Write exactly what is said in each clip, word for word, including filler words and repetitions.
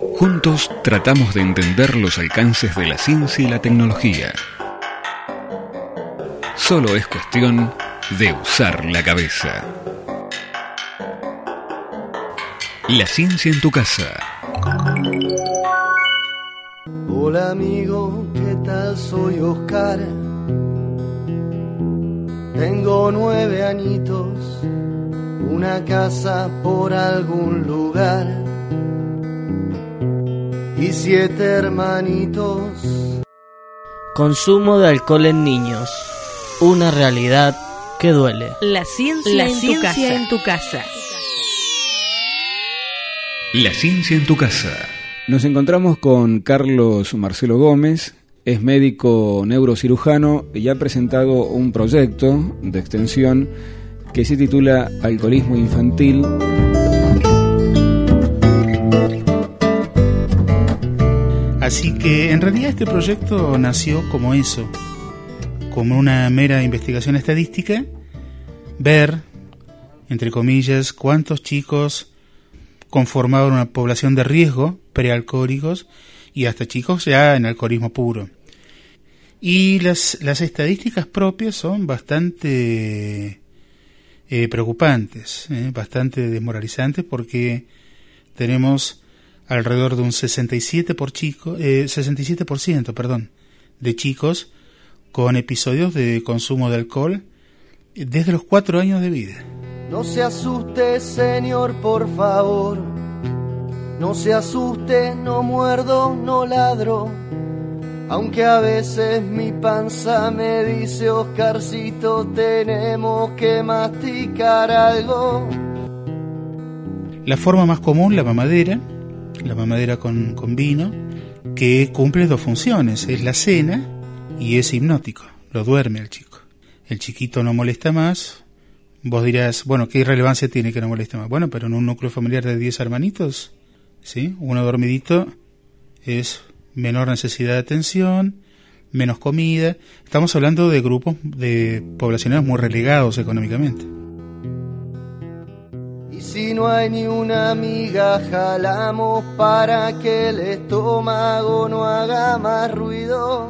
Juntos tratamos de entender los alcances de la ciencia y la tecnología. Solo es cuestión de usar la cabeza. La ciencia en tu casa. Hola amigo, ¿qué tal? Soy Oscar. Tengo nueve añitos, una casa por algún lugar y siete hermanitos. Consumo de alcohol en niños, una realidad que duele. La ciencia, La en, ciencia tu casa. en tu casa. La ciencia en tu casa. Nos encontramos con Carlos Marcelo Gómez, es médico neurocirujano y ha presentado un proyecto de extensión que se titula Alcoholismo Infantil. Así que en realidad este proyecto nació como eso, como una mera investigación estadística, ver, entre comillas, cuántos chicos conformaban una población de riesgo, prealcohólicos, y hasta chicos ya en alcoholismo puro. Y las, las estadísticas propias son bastante eh, preocupantes, eh, bastante desmoralizantes, porque tenemos alrededor de un sesenta y siete por ciento, eh, sesenta y siete por ciento, perdón, de chicos con episodios de consumo de alcohol desde los cuatro años de vida. No se asuste, señor, por favor. No se asuste, no muerdo, no ladro. Aunque a veces mi panza me dice, Oscarcito, tenemos que masticar algo. La forma más común, la mamadera, la mamadera con, con vino, que cumple dos funciones, es la cena y es hipnótico, lo duerme al chico. El chiquito no molesta más. Vos dirás, bueno, ¿qué relevancia tiene que no moleste más? Bueno, pero en un núcleo familiar de diez hermanitos, ¿sí? Uno dormidito es menor necesidad de atención, menos comida. Estamos hablando de grupos de poblacionales muy relegados económicamente. Y si no hay ni una miga, jalamos para que el estómago no haga más ruido.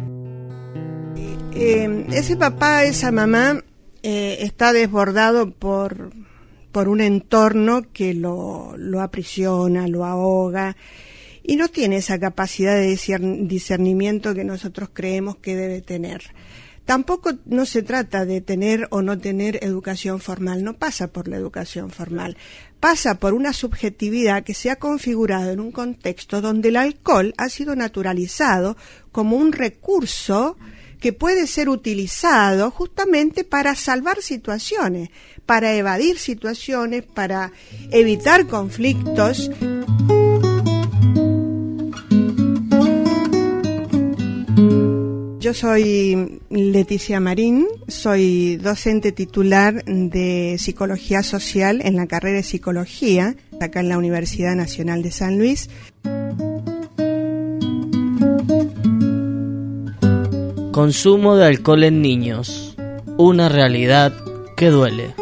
Eh, ese papá, esa mamá, eh, está desbordado por, por un entorno que lo, lo aprisiona, lo ahoga, y no tiene esa capacidad de discernimiento que nosotros creemos que debe tener. Tampoco no se trata de tener o no tener educación formal, no pasa por la educación formal, pasa por una subjetividad que se ha configurado en un contexto donde el alcohol ha sido naturalizado como un recurso que puede ser utilizado justamente para salvar situaciones, para evadir situaciones, para evitar conflictos. Yo soy Leticia Marín, soy docente titular de Psicología Social en la carrera de Psicología, acá en la Universidad Nacional de San Luis. Consumo de alcohol en niños, una realidad que duele.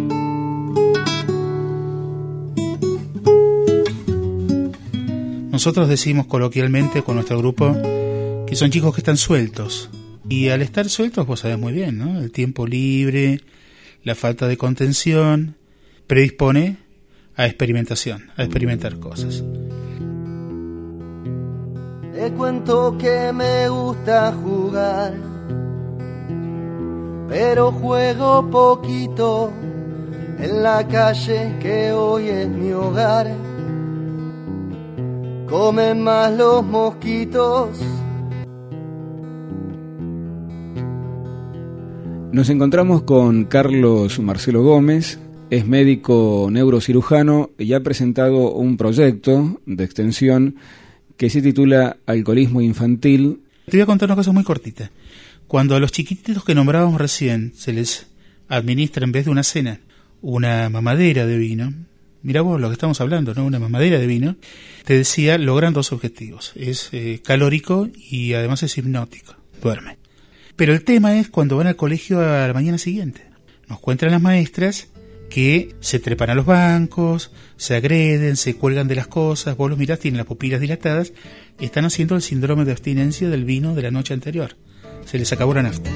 Nosotros decimos coloquialmente con nuestro grupo que son chicos que están sueltos. Y al estar sueltos, vos sabés muy bien, ¿no? El tiempo libre, la falta de contención, predispone a experimentación, a experimentar cosas. Te cuento que me gusta jugar, pero juego poquito en la calle que hoy es mi hogar. Comen más los mosquitos. Nos encontramos con Carlos Marcelo Gómez, es médico neurocirujano y ha presentado un proyecto de extensión que se titula Alcoholismo Infantil. Te voy a contar una cosa muy cortita. Cuando a los chiquititos que nombrábamos recién se les administra en vez de una cena una mamadera de vino, mira vos lo que estamos hablando, ¿no? Una mamadera de vino, te decía, logran dos objetivos. Es eh, calórico y además es hipnótico, duerme. Pero el tema es cuando van al colegio a la mañana siguiente. Nos cuentan las maestras que se trepan a los bancos, se agreden, se cuelgan de las cosas, vos los mirás, tienen las pupilas dilatadas y están haciendo el síndrome de abstinencia del vino de la noche anterior. Se les acabó la nafta.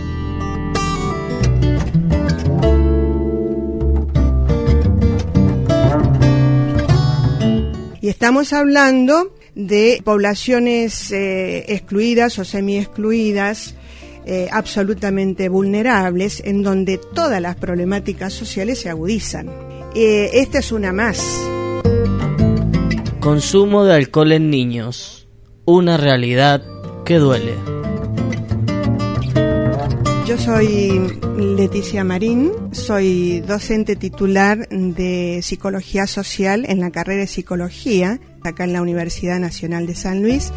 Y estamos hablando de poblaciones eh, excluidas o semi-excluidas, eh, absolutamente vulnerables, en donde todas las problemáticas sociales se agudizan. Eh, esta es una más. Consumo de alcohol en niños, una realidad que duele. Yo soy Leticia Marín, soy docente titular de Psicología Social en la carrera de Psicología, acá en la Universidad Nacional de San Luis.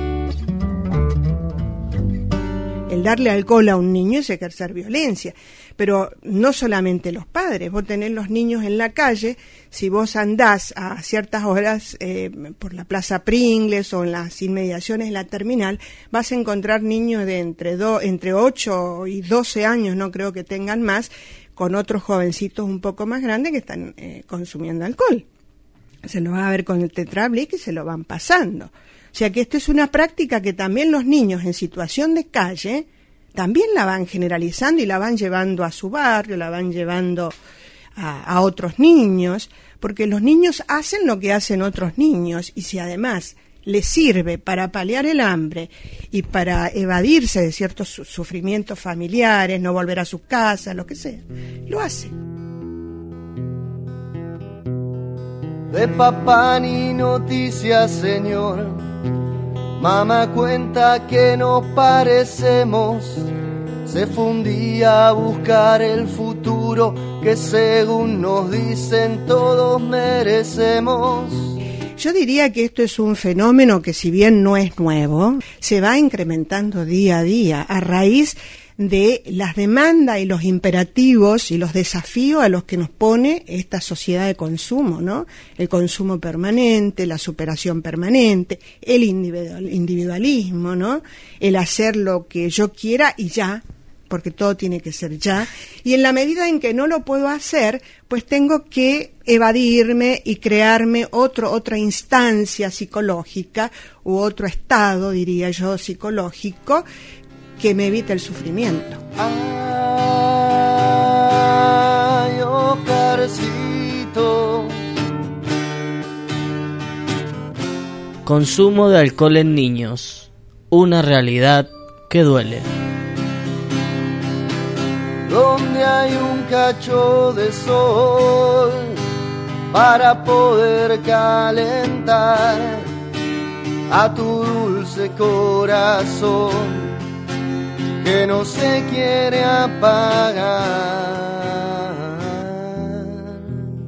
El darle alcohol a un niño es ejercer violencia, pero no solamente los padres. Vos tenés los niños en la calle, si vos andás a ciertas horas eh, por la Plaza Pringles o en las inmediaciones de la terminal, vas a encontrar niños de entre, do, entre ocho y doce años, no creo que tengan más, con otros jovencitos un poco más grandes que están eh, consumiendo alcohol. Se lo va a ver con el tetrabric y se lo van pasando. O sea que esto es una práctica que también los niños en situación de calle también la van generalizando y la van llevando a su barrio, la van llevando a, a otros niños, porque los niños hacen lo que hacen otros niños, y si además les sirve para paliar el hambre y para evadirse de ciertos su- sufrimientos familiares, no volver a sus casas, lo que sea, lo hacen. De papá ni noticias, señor. Mamá cuenta que nos parecemos. Se fundía a buscar el futuro que según nos dicen todos merecemos. Yo diría que esto es un fenómeno que, si bien no es nuevo, se va incrementando día a día a raíz de las demandas y los imperativos y los desafíos a los que nos pone esta sociedad de consumo, ¿no? El consumo permanente, la superación permanente, el individual, individualismo, ¿no? El hacer lo que yo quiera y ya, porque todo tiene que ser ya, y en la medida en que no lo puedo hacer, pues tengo que evadirme y crearme otro, otra instancia psicológica u otro estado, diría yo, psicológico, que me evite el sufrimiento. Ay, Oscarcito. Consumo de alcohol en niños, una realidad que duele. Donde hay un cacho de sol para poder calentar a tu dulce corazón que no se quiere apagar.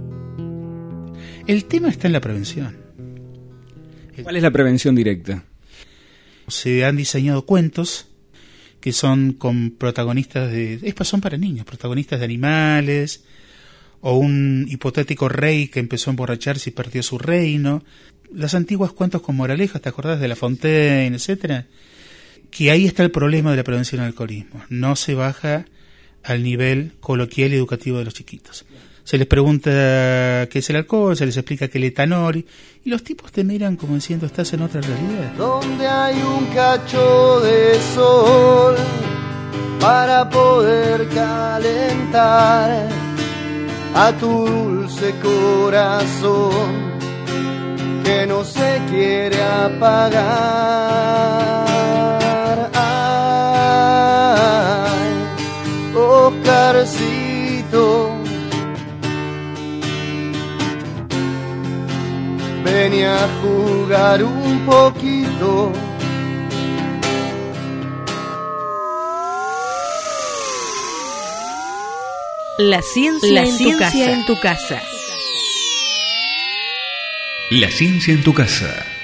El tema está en la prevención. ¿Cuál es la prevención directa? Se han diseñado cuentos que son con protagonistas de... Estos son para niños, protagonistas de animales, o un hipotético rey que empezó a emborracharse y perdió su reino. Las antiguas cuentos con moralejas, ¿te acordás de La Fontaine, etcétera? Que ahí está el problema de la prevención del alcoholismo. No se baja al nivel coloquial y educativo de los chiquitos. Se les pregunta qué es el alcohol, se les explica que el etanol, y, y los tipos te miran como diciendo, estás en otra realidad. Donde hay un cacho de sol para poder calentar a tu dulce corazón que no se quiere apagar. Ay, Oscarcito, ven a jugar un poquito. La ciencia, La en, ciencia tu en tu casa. La ciencia en tu casa.